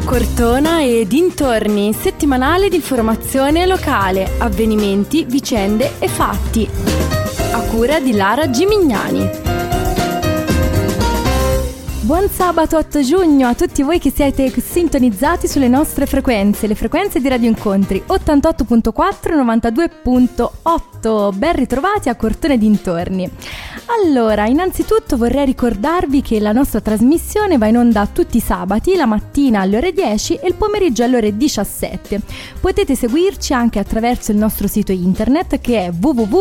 Cortona e dintorni, settimanale di informazione locale, avvenimenti, vicende e fatti. A cura di Lara Gimignani. Buon sabato 8 giugno a tutti voi che siete sintonizzati sulle nostre frequenze, le frequenze di Radio Incontri 88.4 e 92.8. Ben ritrovati a Cortona e dintorni. Allora, innanzitutto vorrei ricordarvi che la nostra trasmissione va in onda tutti i sabati, la mattina alle ore 10 e il pomeriggio alle ore 17. Potete seguirci anche attraverso il nostro sito internet che è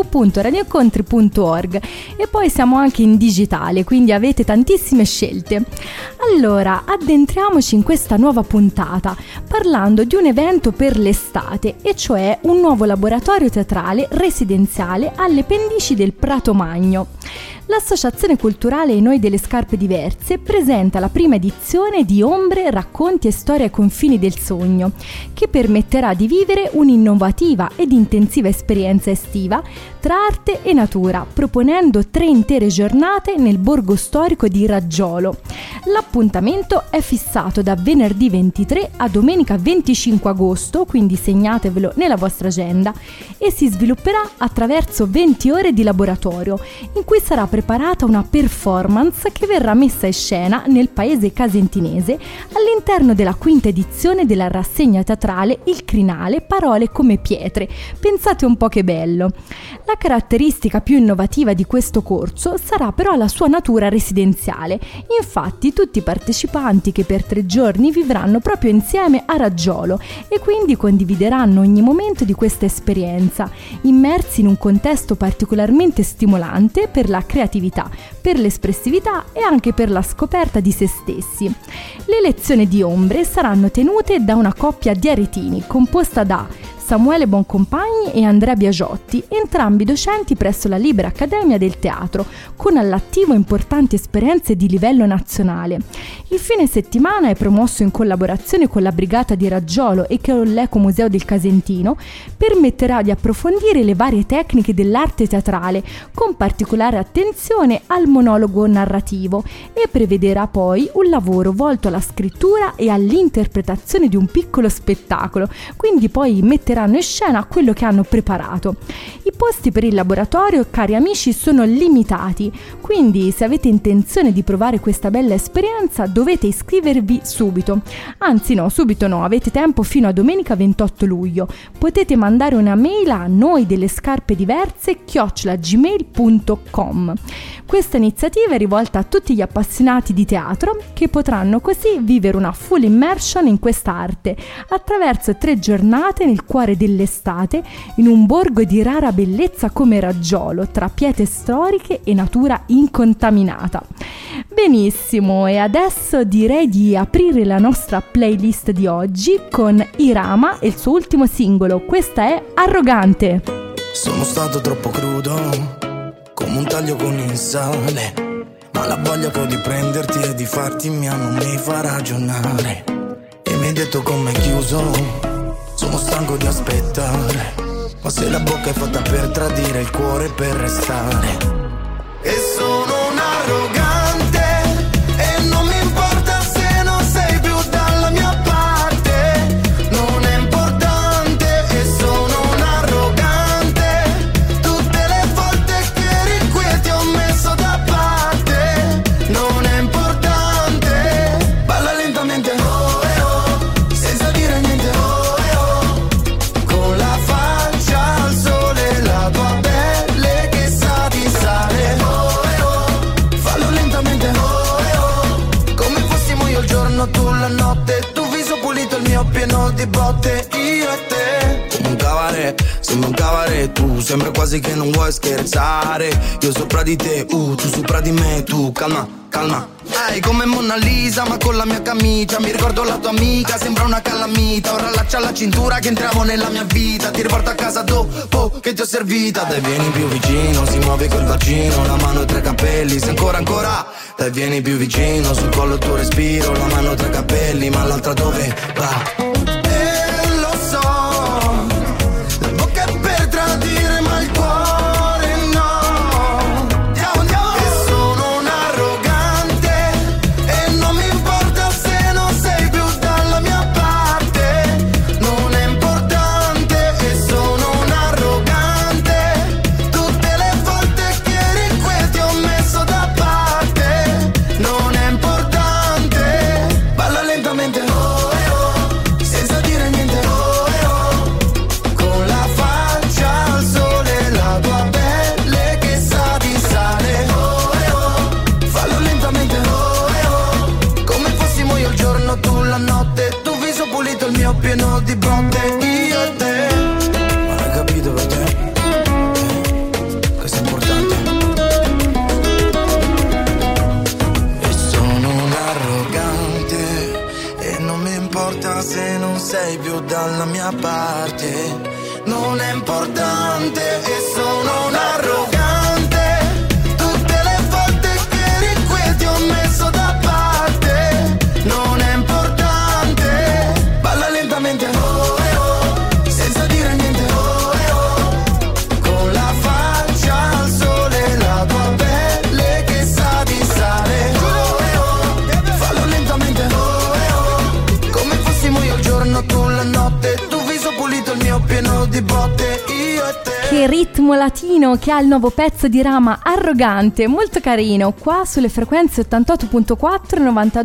www.radioincontri.org e poi siamo anche in digitale, quindi avete tantissime scelte. Allora, addentriamoci in questa nuova puntata parlando di un evento per l'estate, e cioè un nuovo laboratorio teatrale residenziale alle pendici del Prato Magno. L'Associazione Culturale I Noi delle Scarpe Diverse presenta la prima edizione di Ombre, racconti e storie ai confini del sogno, che permetterà di vivere un'innovativa ed intensiva esperienza estiva tra arte e natura, proponendo 3 intere giornate nel borgo storico di Raggiolo. L'appuntamento è fissato da venerdì 23 a domenica 25 agosto, quindi segnatevelo nella vostra agenda, e si svilupperà attraverso 20 ore di laboratorio, in cui sarà preparata una performance che verrà messa in scena nel paese casentinese all'interno della quinta edizione della rassegna teatrale Il Crinale, parole come pietre. Pensate un po' che bello. La caratteristica più innovativa di questo corso sarà però la sua natura residenziale. Infatti tutti i partecipanti che per 3 giorni vivranno proprio insieme a Raggiolo e quindi condivideranno ogni momento di questa esperienza, immersi in un contesto particolarmente stimolante per la creatività, per l'espressività e anche per la scoperta di se stessi. Le lezioni di Ombre saranno tenute da una coppia di aretini composta da Samuele Boncompagni e Andrea Biagiotti, entrambi docenti presso la Libera Accademia del Teatro, con all'attivo importanti esperienze di livello nazionale. Il fine settimana è promosso in collaborazione con la Brigata di Raggiolo e con l'Ecomuseo del Casentino, permetterà di approfondire le varie tecniche dell'arte teatrale, con particolare attenzione al monologo narrativo, e prevederà poi un lavoro volto alla scrittura e all'interpretazione di un piccolo spettacolo, quindi poi metteranno in scena quello che hanno preparato. I posti per il laboratorio, cari amici, sono limitati, quindi se avete intenzione di provare questa bella esperienza dovete iscrivervi subito. Anzi no, subito no, avete tempo fino a domenica 28 luglio. Potete mandare una mail a noidelescarpediverse@gmail.com. Questa iniziativa è rivolta a tutti gli appassionati di teatro, che potranno così vivere una full immersion in questa arte attraverso 3 giornate nel cuore dell'estate in un borgo di rara bellezza come Raggiolo, tra pietre storiche e natura incontaminata. Benissimo, e adesso direi di aprire la nostra playlist di oggi con Irama e il suo ultimo singolo. Questa è Arrogante. Sono stato troppo crudo, come un taglio con il sale, ma la voglia poi di prenderti e di farti mia non mi fa ragionare. E mi hai detto come chiuso, sono stanco di aspettare, ma se la bocca è fatta per tradire, il cuore per restare. E sono un arrogante e non mi importa se non sei più dalla mia parte, non è importante. E sono un arrogante, tutte le volte che eri qui ti ho messo da parte, non è importante. Balla lentamente, oh eh oh, senza dire niente, oh eh oh, con la faccia al sole, la tua pelle che sa di sale, oh eh oh, fallo lentamente, oh eh oh, come fossimo io il giorno, tu la notte, tu viso pulito, il mio pieno di botte, io e te. Come un cabaret, sembra un cabaret, tu sembra quasi che non vuoi scherzare. Io sopra di te, tu sopra di me, tu calma, calma. Ehi, come Mona Lisa, ma con la mia camicia. Mi ricordo la tua amica, sembra una calamita. Ora allaccia la cintura che entriamo nella mia vita. Ti riporto a casa dopo che ti ho servita. Dai, vieni più vicino, si muove col bacino, una mano e 3 capelli. Se ancora, dai, vieni più vicino, sul collo il tuo respiro, la mano e 3 capelli, ma l'altra dove va? Sono un arrogante e non mi importa se non sei più dalla mia mio pieno di botte, io e te. Ma l'hai capito per te? Questo è importante. E sono un arrogante e non mi importa se non sei più dalla mia parte. Non è importante e sono un arrogante. Tutte le volte che eri qui ti ho messo da parte. Non è importante. Balla lentamente, oh eh oh, senza dire niente, oh eh oh. Con la faccia al sole, la tua pelle che sa di sale, oh eh oh. Fallo lentamente, oh eh oh. Come fossimo io il giorno, tu la notte. Tu viso pulito, il mio pieno di botte, io e te. Che ritmo latino che ha il nuovo pezzo di Rama, Arrogante, molto carino, qua sulle frequenze 88.4 e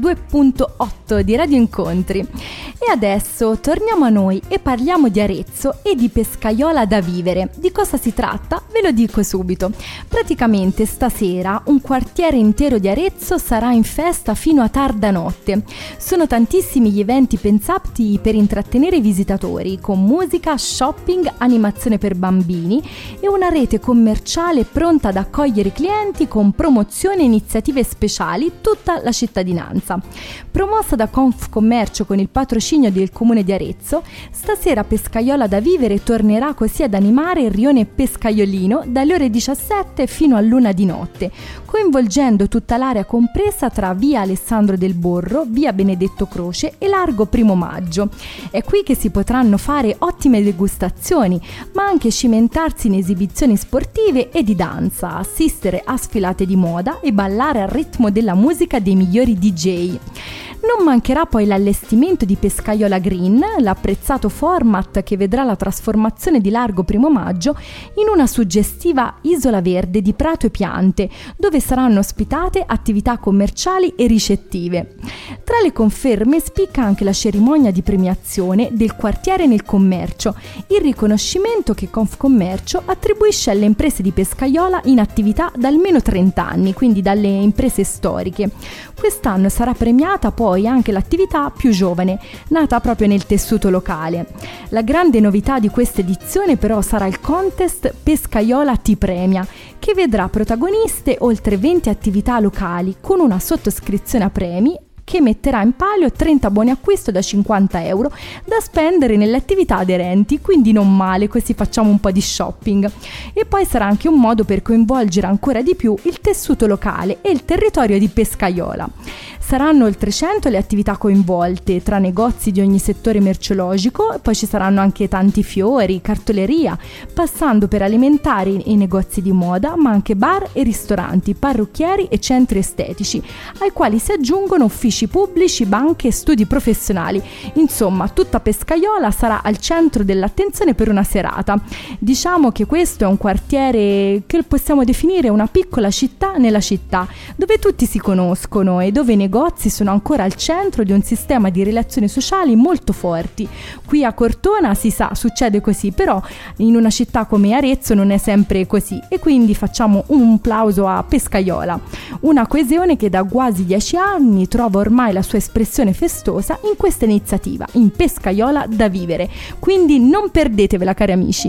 92.8 di Radio Incontri. E adesso torniamo a noi e parliamo di Arezzo e di Pescaiola da vivere. Di cosa si tratta? Ve lo dico subito. Praticamente stasera un quartiere intero di Arezzo sarà in festa fino a tarda notte. Sono tantissimi gli eventi pensati per intrattenere i visitatori, con musica, shopping, animazione per bambini e una rete commerciale pronta ad accogliere i clienti con promozioni e iniziative speciali tutta la cittadinanza. Promossa da Confcommercio con il patrocinio del comune di Arezzo, stasera Pescaiola da vivere tornerà così ad animare il rione pescaiolino dalle ore 17 fino all'1 di notte, coinvolgendo tutta l'area compresa tra via Alessandro del Borro, via Benedetto Croce e largo Primo Maggio. È qui che si potranno fare ottime degustazioni, ma anche cimentarsi in esibizioni sportive e di danza, assistere a sfilate di moda e ballare al ritmo della musica dei migliori DJ. Non mancherà poi l'allestimento di Pescaiola Green, l'apprezzato format che vedrà la trasformazione di largo Primo Maggio in una suggestiva isola verde di prato e piante, dove saranno ospitate attività commerciali e ricettive. Tra le conferme spicca anche la cerimonia di premiazione del quartiere nel commercio, il riconoscimento che Confcommercio attribuisce alle imprese di Pescaiola in attività da almeno 30 anni, quindi dalle imprese storiche. Quest'anno sarà premiata poi anche l'attività più giovane, nata proprio nel tessuto locale. La grande novità di questa edizione però sarà il contest Pescaiola Ti Premia, che vedrà protagoniste oltre 20 attività locali con una sottoscrizione a premi che metterà in palio 30 buoni acquisto da 50 euro da spendere nelle attività aderenti, quindi non male, così facciamo un po' di shopping. E poi sarà anche un modo per coinvolgere ancora di più il tessuto locale e il territorio di Pescaiola. Saranno oltre 100 le attività coinvolte, tra negozi di ogni settore merceologico, poi ci saranno anche tanti fiori, cartoleria, passando per alimentari e negozi di moda, ma anche bar e ristoranti, parrucchieri e centri estetici, ai quali si aggiungono uffici pubblici, banche e studi professionali. Insomma, tutta Pescaiola sarà al centro dell'attenzione per una serata. Diciamo che questo è un quartiere che possiamo definire una piccola città nella città, dove tutti si conoscono e dove i negozi sono ancora al centro di un sistema di relazioni sociali molto forti. Qui a Cortona si sa, succede così, però in una città come Arezzo non è sempre così, e quindi facciamo un plauso a Pescaiola, una coesione che da quasi 10 anni trova ormai la sua espressione festosa in questa iniziativa, in Pescaiola da vivere, quindi non perdetevela, cari amici.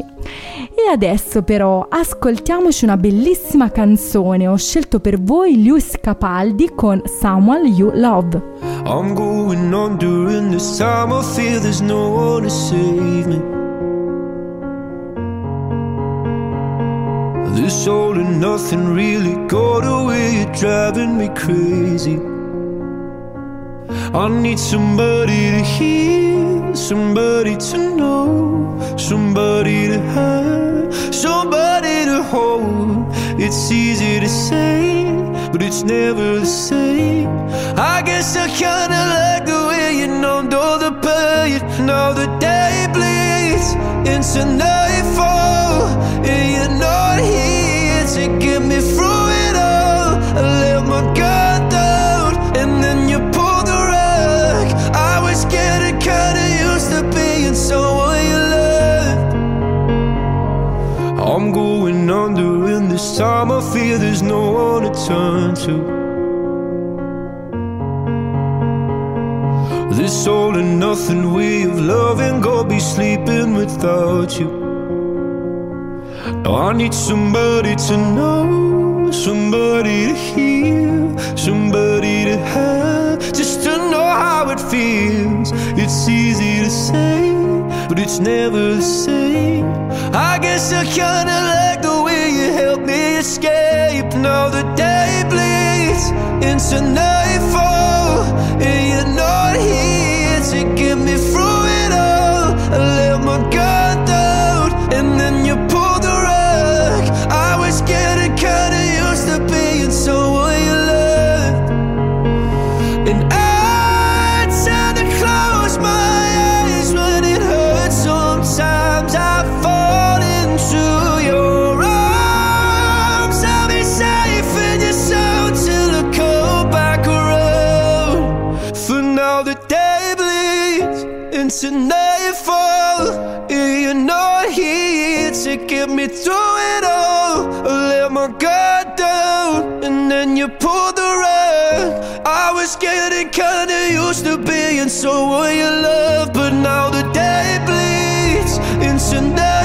E adesso però ascoltiamoci una bellissima canzone. Ho scelto per voi Lewis Capaldi con Someone You Love. I'm going on during this time. I feel there's no one to save me. This all and nothing really got away. You're driving me crazy. I need somebody to hear, somebody to know, somebody to have, somebody to hold. It's easy to say, but it's never the same. I guess I kinda like the way you numbed all the pain. Now the day bleeds into nightfall, and you're not here to get me through it all. I let my guard down, and then you pulled the rug. I was getting kinda used to being someone you loved. I'm going under, and this time I feel there's no one to turn to. This all and nothing way of loving, go be sleeping without you. Now I need somebody to know, somebody to hear, somebody to have, just to know how it feels. It's easy to say, but it's never the same. I guess I kinda like the way you help me escape. Now the day bleeds into nightfall, and you're not here to get me through it all. I let my guard down, and then you pulled the rug. I was getting kinda used to being someone you loved, and I tend to close my eyes when it hurts. Sometimes I fall into your arms. I'll be safe in your soul till I come back around. For now the day bleeds into nightfall, and you're not here to get me through it all. I let my guard down, and then you pulled the rug. I was getting kinda used to being someone you love, but now the day bleeds into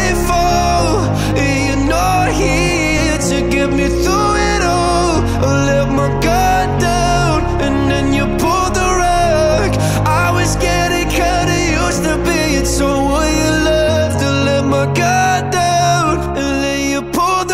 nightfall, and you're not here to get me through it all. I let my guard down, and then you pulled the rug. I was getting kinda used to being someone you loved. I let my guard down, and then you pulled the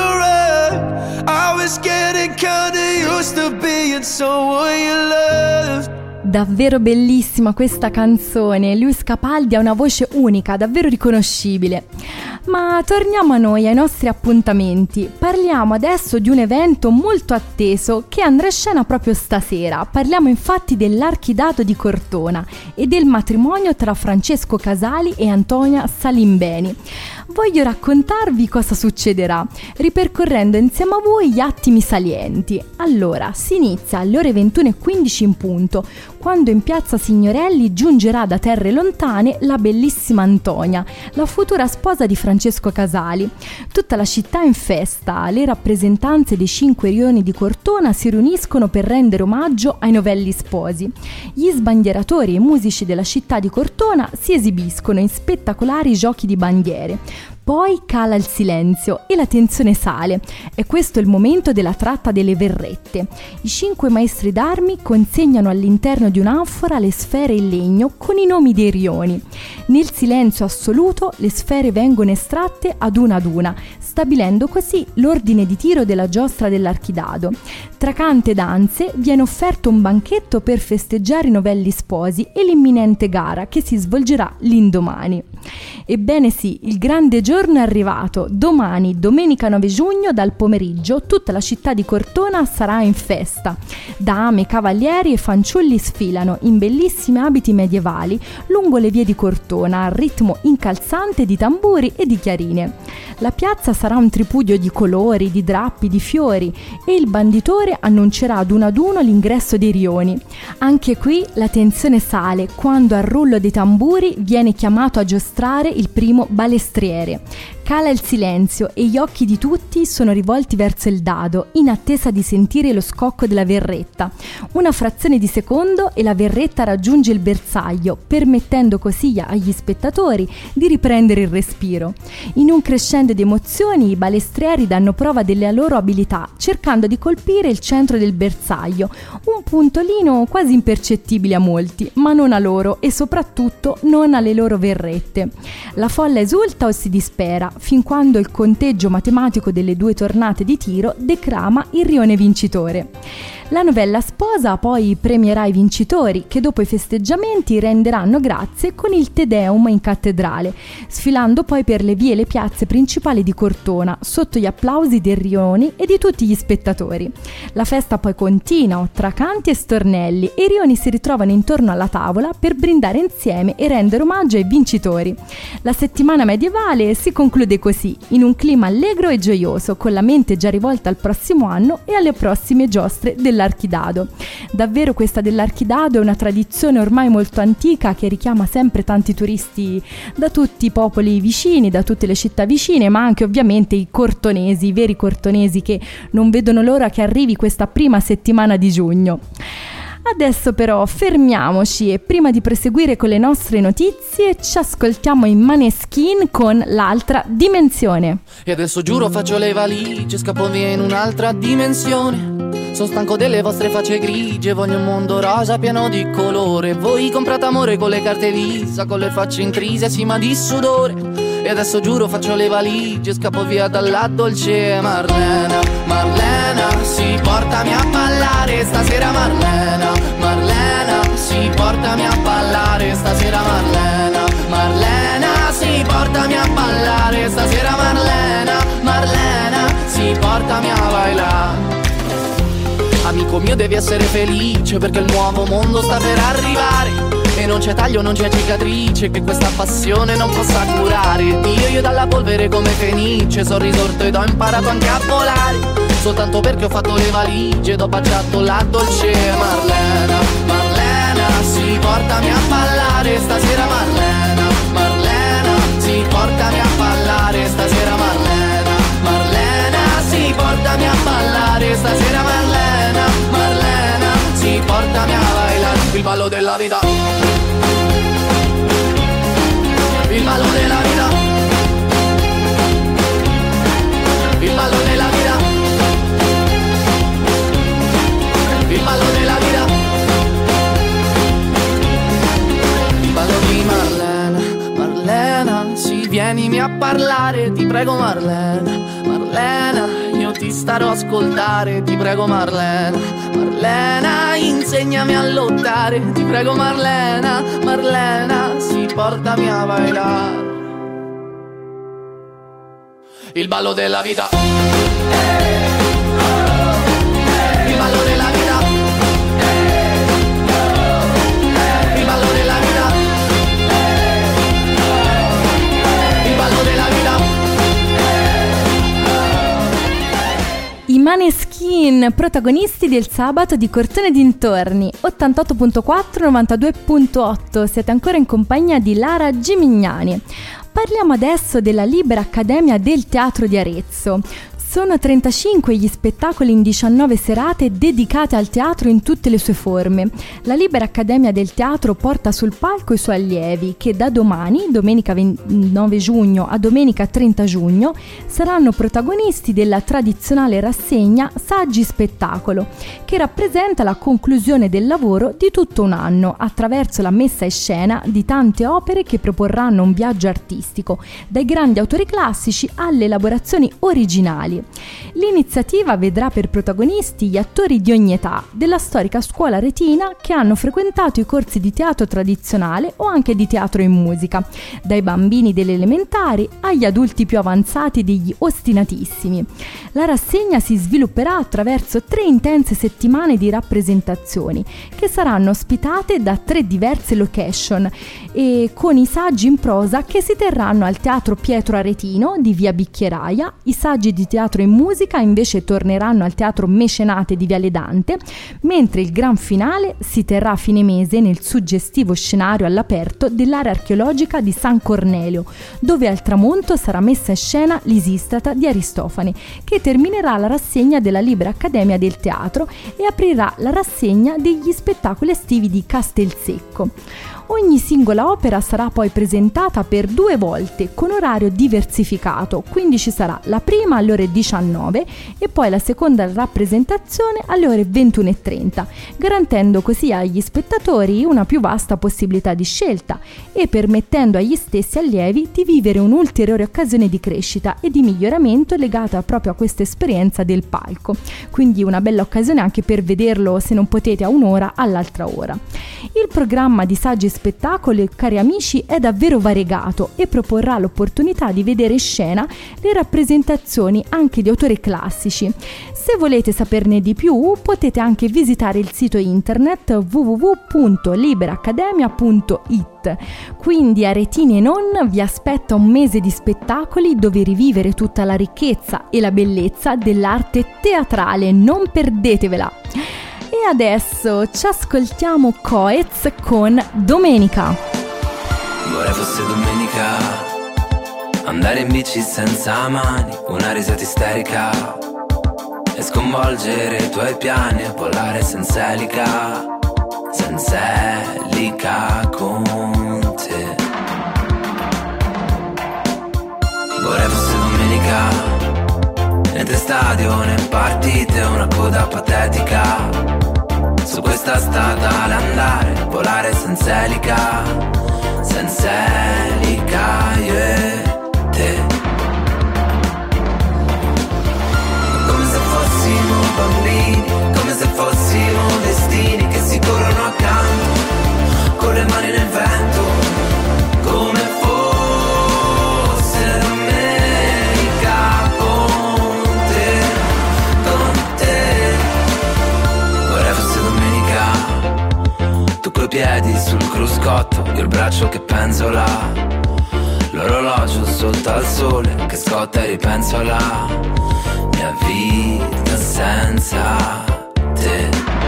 rug. I was getting kinda used to being someone you loved. Davvero bellissima questa canzone, Lewis Capaldi ha una voce unica, davvero riconoscibile. Ma torniamo a noi, ai nostri appuntamenti. Parliamo adesso di un evento molto atteso che andrà in scena proprio stasera. Parliamo infatti dell'Archidato di Cortona e del matrimonio tra Francesco Casali e Antonia Salimbeni. Voglio raccontarvi cosa succederà, ripercorrendo insieme a voi gli attimi salienti. Allora, si inizia alle ore 21:15 in punto, quando in piazza Signorelli giungerà da terre lontane la bellissima Antonia, la futura sposa di Francesco Casali. Tutta la città è in festa, le rappresentanze dei 5 rioni di Cortona si riuniscono per rendere omaggio ai novelli sposi. Gli sbandieratori e i musici della città di Cortona si esibiscono in spettacolari giochi di bandiere. Poi cala il silenzio e la tensione sale. E questo è il momento della tratta delle verrette. I 5 maestri d'armi consegnano all'interno di un'anfora le sfere in legno con i nomi dei rioni. Nel silenzio assoluto le sfere vengono estratte ad una, stabilendo così l'ordine di tiro della giostra dell'Archidado. Tra cante e danze viene offerto un banchetto per festeggiare i novelli sposi e l'imminente gara che si svolgerà l'indomani. Ebbene sì, il grande giorno è arrivato. Domani, domenica 9 giugno, dal pomeriggio, tutta la città di Cortona sarà in festa. Dame, cavalieri e fanciulli sfilano in bellissimi abiti medievali lungo le vie di Cortona al ritmo incalzante di tamburi e di chiarine. La piazza sarà un tripudio di colori, di drappi, di fiori e il banditore annuncerà ad uno l'ingresso dei rioni. Anche qui la tensione sale quando al rullo dei tamburi viene chiamato a giostrare il primo balestriere. Cala il silenzio e gli occhi di tutti sono rivolti verso il dado in attesa di sentire lo scocco della verretta. Una frazione di secondo e la verretta raggiunge il bersaglio, permettendo così agli spettatori di riprendere il respiro. In un crescendo di emozioni i balestrieri danno prova delle loro abilità, cercando di colpire il centro del bersaglio, un puntolino quasi impercettibile a molti, ma non a loro e soprattutto non alle loro verrette. La folla esulta o si dispera, fin quando il conteggio matematico delle 2 tornate di tiro decrama il rione vincitore. La novella sposa poi premierà i vincitori che dopo i festeggiamenti renderanno grazie con il Te Deum in cattedrale, sfilando poi per le vie e le piazze principali di Cortona sotto gli applausi dei rioni e di tutti gli spettatori. La festa poi continua tra canti e stornelli e i rioni si ritrovano intorno alla tavola per brindare insieme e rendere omaggio ai vincitori. La settimana medievale si conclude così, in un clima allegro e gioioso, con la mente già rivolta al prossimo anno e alle prossime giostre dell'Archidado. Davvero questa dell'Archidado è una tradizione ormai molto antica che richiama sempre tanti turisti da tutti i popoli vicini, da tutte le città vicine, ma anche ovviamente i cortonesi, i veri cortonesi che non vedono l'ora che arrivi questa prima settimana di giugno. Adesso però fermiamoci e prima di proseguire con le nostre notizie ci ascoltiamo i Maneskin con L'altra dimensione. E adesso giuro faccio le valigie, scappo via in un'altra dimensione. Sono stanco delle vostre facce grigie, voglio un mondo rosa pieno di colore. Voi comprate amore con le carte Visa, con le facce intrise, sì ma di sudore. E adesso giuro faccio le valigie, scappo via dalla dolce Marlena. Marlena, sì, portami a ballare stasera Marlena. Marlena, sì, portami a ballare stasera Marlena. Marlena, sì, portami a ballare stasera Marlena. Marlena, sì, portami a bailare. Amico mio devi essere felice perché il nuovo mondo sta per arrivare. E non c'è taglio, non c'è cicatrice che questa passione non possa curare. Io dalla polvere come fenice sono risorto ed ho imparato anche a volare. Soltanto perché ho fatto le valigie ed ho baciato la dolce Marlena. Marlena, sì, portami a ballare stasera Marlena. Marlena, sì, portami a ballare stasera Marlena. Marlena, sì, portami a ballare stasera Marlena. Marlena, sì, portami a bailare il ballo della vita. Il ballo della vita. Il ballo della vita. Il ballo della vita. Il ballo di Marlena. Marlena, sì, vienimi a parlare, ti prego Marlena. Marlena, io ti starò a ascoltare, ti prego Marlena. Marlena, insegnami a lottare, ti prego Marlena. Marlena, sì, portami a bailare il ballo della vita. Il ballo della vita. Il ballo della vita. Il ballo della vita. I Maneskin, protagonisti del sabato di Cortone dintorni, 88.4, 92.8. Siete ancora in compagnia di Lara Gimignani. Parliamo adesso della Libera Accademia del Teatro di Arezzo. Sono 35 gli spettacoli in 19 serate dedicate al teatro in tutte le sue forme. La Libera Accademia del Teatro porta sul palco i suoi allievi che da domani, domenica 29 giugno a domenica 30 giugno, saranno protagonisti della tradizionale rassegna Saggi Spettacolo, che rappresenta la conclusione del lavoro di tutto un anno attraverso la messa in scena di tante opere che proporranno un viaggio artistico, dai grandi autori classici alle elaborazioni originali. L'iniziativa vedrà per protagonisti gli attori di ogni età della storica scuola aretina che hanno frequentato i corsi di teatro tradizionale o anche di teatro in musica, dai bambini delle elementari agli adulti più avanzati degli ostinatissimi. La rassegna si svilupperà attraverso 3 intense settimane di rappresentazioni che saranno ospitate da 3 diverse location e con i saggi in prosa che si terranno al Teatro Pietro Aretino di via Bicchieraia. I saggi di teatro in musica invece torneranno al Teatro Mecenate di Viale Dante, mentre il gran finale si terrà a fine mese nel suggestivo scenario all'aperto dell'area archeologica di San Cornelio, dove al tramonto sarà messa in scena l'Isistrata di Aristofane, che terminerà la rassegna della Libera Accademia del Teatro e aprirà la rassegna degli spettacoli estivi di Castelsecco. Ogni singola opera sarà poi presentata per 2 volte con orario diversificato, quindi ci sarà la prima alle ore 19 e poi la seconda rappresentazione alle ore 21:30, garantendo così agli spettatori una più vasta possibilità di scelta e permettendo agli stessi allievi di vivere un'ulteriore occasione di crescita e di miglioramento legata proprio a questa esperienza del palco, quindi una bella occasione anche per vederlo, se non potete a un'ora, all'altra ora. Il programma di saggi spettacoli, cari amici, è davvero variegato e proporrà l'opportunità di vedere in scena le rappresentazioni anche di autori classici. Se volete saperne di più, potete anche visitare il sito internet www.liberaccademia.it. Quindi aretini e non, vi aspetta un mese di spettacoli dove rivivere tutta la ricchezza e la bellezza dell'arte teatrale, non perdetevela! E adesso ci ascoltiamo Coez con Domenica. Vorrei fosse domenica, andare in bici senza mani, una risata isterica e sconvolgere i tuoi piani e volare senza elica. senza elica con te. Vorrei fosse domenica, niente stadio né partite, una coda patetica su questa strada all'andare, volare senza elica, io e te. Come se fossimo bambini, come se fossimo destini che si corrono accanto, con le mani nel vento, come fosse domenica con te, con te. Vorrei fosse domenica, tu coi piedi sul cruscotto, io il braccio che penzola, l'orologio sotto al sole che scotta e ripenso alla mia vita senza te.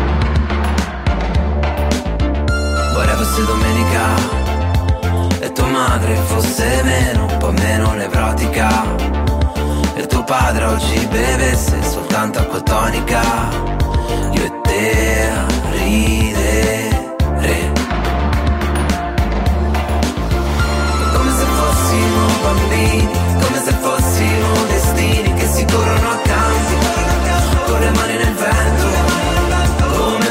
Vorrei fosse domenica e tua madre fosse meno, un po' meno nevrotica, e tuo padre oggi bevesse soltanto acqua tonica, io e te a ridere. Come se fossimo bambini, come se fossimo destini che si corrono accanto, con le mani nel vento, come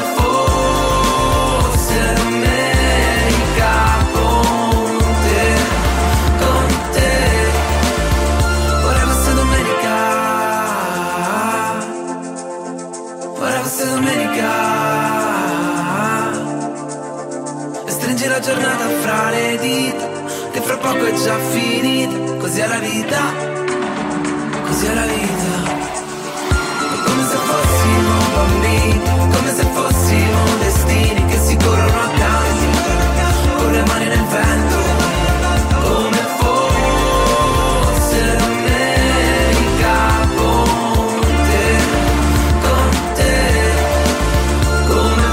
fosse domenica con te, con te. Vorrei fosse domenica, vorrei fosse domenica, e stringi la giornata fra le dita, che fra poco è già finita, così è la vita, così è la vita. Come se fossimo bambini, come se fossimo destini che si corrono accanto, con le mani nel vento, come fosse domenica con te, come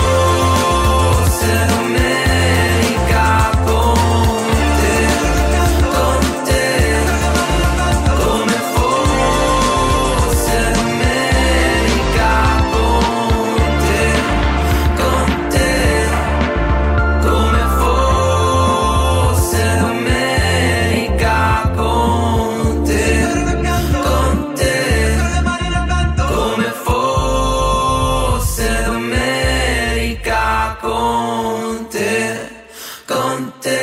fosse domenica con te, come fosse domenica con te, come fosse domenica con te, come fosse domenica con te.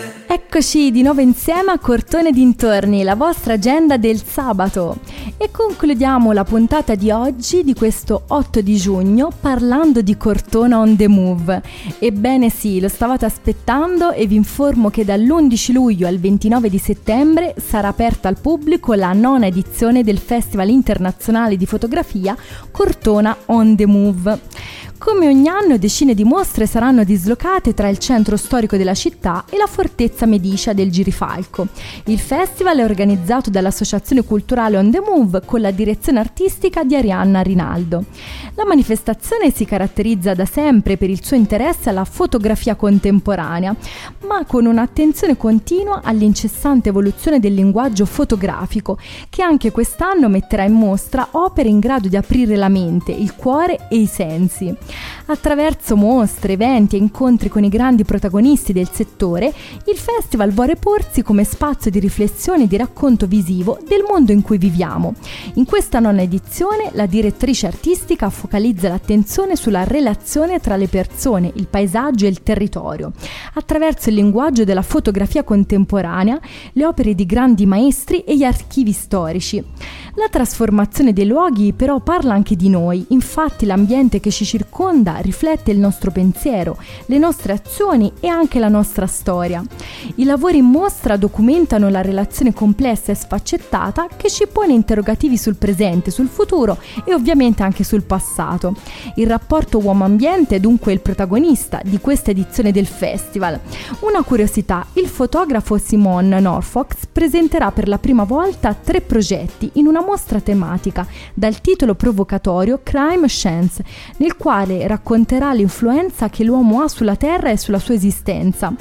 Eccoci di nuovo insieme a Cortone dintorni, la vostra agenda del sabato, e concludiamo la puntata di oggi, di questo 8 di giugno, parlando di Cortona on the Move. Ebbene sì, lo stavate aspettando e vi informo che dall'11 luglio al 29 di settembre sarà aperta al pubblico la 9ª edizione del Festival internazionale di fotografia Cortona on the Move. Come ogni anno, decine di mostre saranno dislocate tra il centro storico della città e la fortezza medicea del Girifalco. Il festival è organizzato dall'Associazione Culturale On The Move con la direzione artistica di Arianna Rinaldo. La manifestazione si caratterizza da sempre per il suo interesse alla fotografia contemporanea, ma con un'attenzione continua all'incessante evoluzione del linguaggio fotografico, che anche quest'anno metterà in mostra opere in grado di aprire la mente, il cuore e i sensi. Attraverso mostre, eventi e incontri con i grandi protagonisti del settore, il festival vuole porsi come spazio di riflessione e di racconto visivo del mondo in cui viviamo. In questa 9ª edizione la direttrice artistica focalizza l'attenzione sulla relazione tra le persone, il paesaggio e il territorio, attraverso il linguaggio della fotografia contemporanea, le opere di grandi maestri e gli archivi storici. La trasformazione dei luoghi però parla anche di noi, infatti l'ambiente che ci circonda riflette il nostro pensiero, le nostre azioni e anche la nostra storia. I lavori in mostra documentano la relazione complessa e sfaccettata che ci pone interrogativi sul presente, sul futuro e ovviamente anche sul passato. Il rapporto uomo-ambiente è dunque il protagonista di questa edizione del festival. Una curiosità, il fotografo Simon Norfolk presenterà per la prima volta 3 progetti in una mostra tematica dal titolo provocatorio Crime Chance, nel quale racconterà l'influenza che l'uomo ha sulla Terra e sulla sua esistenza.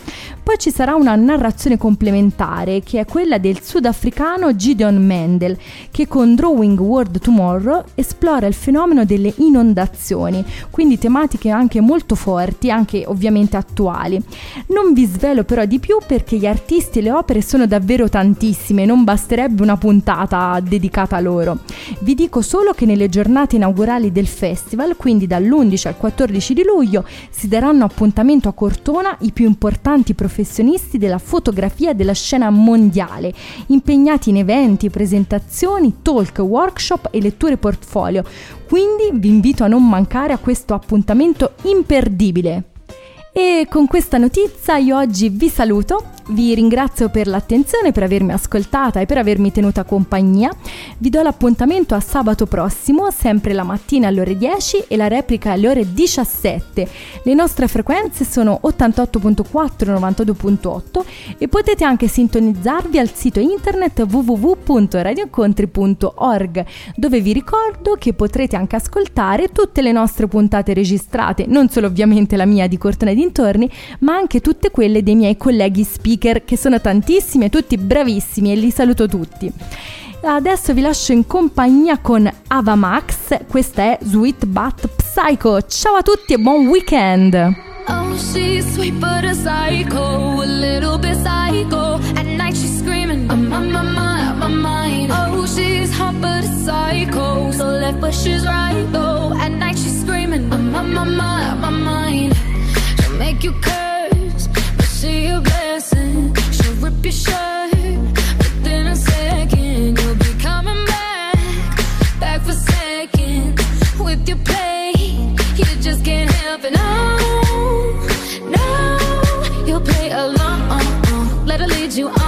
Poi ci sarà una narrazione complementare che è quella del sudafricano Gideon Mendel, che con Drawing World Tomorrow esplora il fenomeno delle inondazioni, quindi tematiche anche molto forti, anche ovviamente attuali. Non vi svelo però di più perché gli artisti e le opere sono davvero tantissime, non basterebbe una puntata dedicata a loro. Vi dico solo che nelle giornate inaugurali del festival, quindi dall'11 al 14 di luglio, si daranno appuntamento a Cortona i più importanti professionisti della fotografia della scena mondiale, impegnati in eventi, presentazioni, talk, workshop e letture portfolio. Quindi vi invito a non mancare a questo appuntamento imperdibile. E con questa notizia io oggi vi saluto, vi ringrazio per l'attenzione, per avermi ascoltata e per avermi tenuta compagnia. Vi do l'appuntamento a sabato prossimo, sempre la mattina alle ore 10 e la replica alle ore 17. Le nostre frequenze sono 88.4 e 92.8 e potete anche sintonizzarvi al sito internet www.radioincontri.org, dove vi ricordo che potrete anche ascoltare tutte le nostre puntate registrate, non solo ovviamente la mia di Cortona e dintorni, ma anche tutte quelle dei miei colleghi speaker, che sono tantissimi e tutti bravissimi e li saluto tutti. Adesso vi lascio in compagnia con Ava Max, questa è Sweet But Psycho. Ciao a tutti e buon weekend! Oh, she's sweet but a psycho, a little bit psycho. At night she's screaming, I'm on my mind. Oh, she's hot but a psycho, so left but she's right though. At night she's screaming, I'm on my mind. She'll make you curse, but see a blessing. She'll rip your shirt, within a second you'll be coming back for seconds. With your play, you just can't help it. No, you'll play along, let her lead you on.